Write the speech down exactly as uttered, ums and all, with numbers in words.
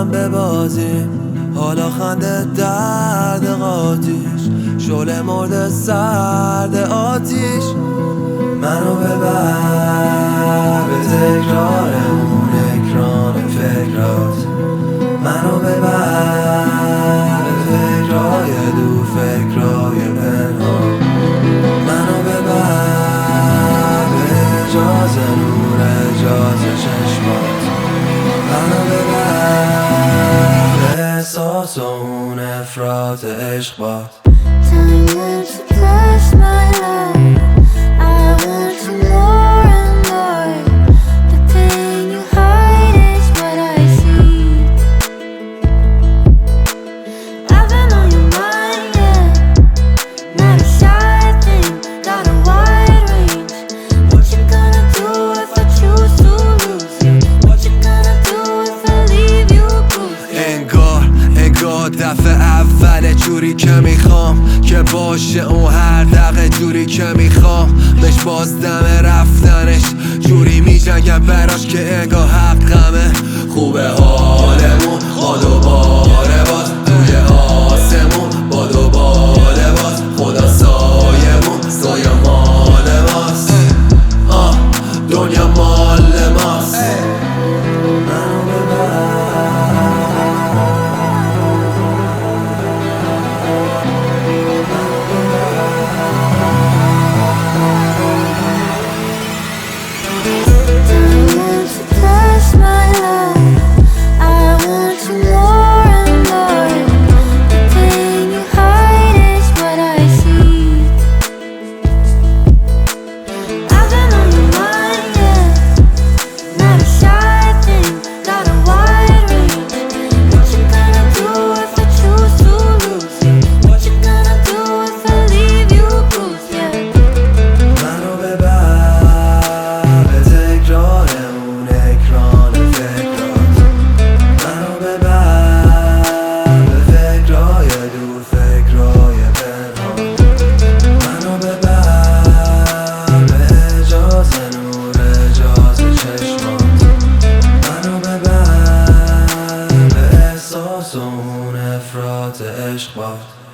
هم ببازیم، حالا خنده درد قاتیش، شعله مرد سرد آتیش. منو ببر به تکرار اون اکران فکرات، منو ببر به فکرهای دور، فکرهای پنهان. منو ببر به اجاز نور، اجاز چشمات. منو ببر به احساس و اون افراط عشق باد. Time went to pass my life. I want you more and more. The pain you hide is what I see. I've been on your mind, yeah. Not a shy thing, got a wide range. What you gonna do if I choose to lose you? What you gonna do if I leave you bruised? انگار انگار دفعه اول جوری که میخوام که باشه اون هر دقیقه جوری که میخوام بهش، باز دم رفتنش جوری میجنگم براش که انگار حقمه. خوبه حالمون با دوباره باز توی آسمون، با دوباره باز خدا سایمون، سایه مال ماست. آه دنیا مال ماست. منو ببر Time went to pass my life. I want you more and more. The pain you hide is what I see. I've been on your mind, yeah. Not a shy thing, got a wide range. What you gonna do if I choose to lose you? What you gonna do if I leave you bruised, yeah. منو ببر به تکرار اون اکران فکرات، منو ببر به فکرهای دور، فکرهای پنهان. منو ببر به اجاز نور، اجاز چشمات. منو ببر به احساس و اون افراط عشق باد.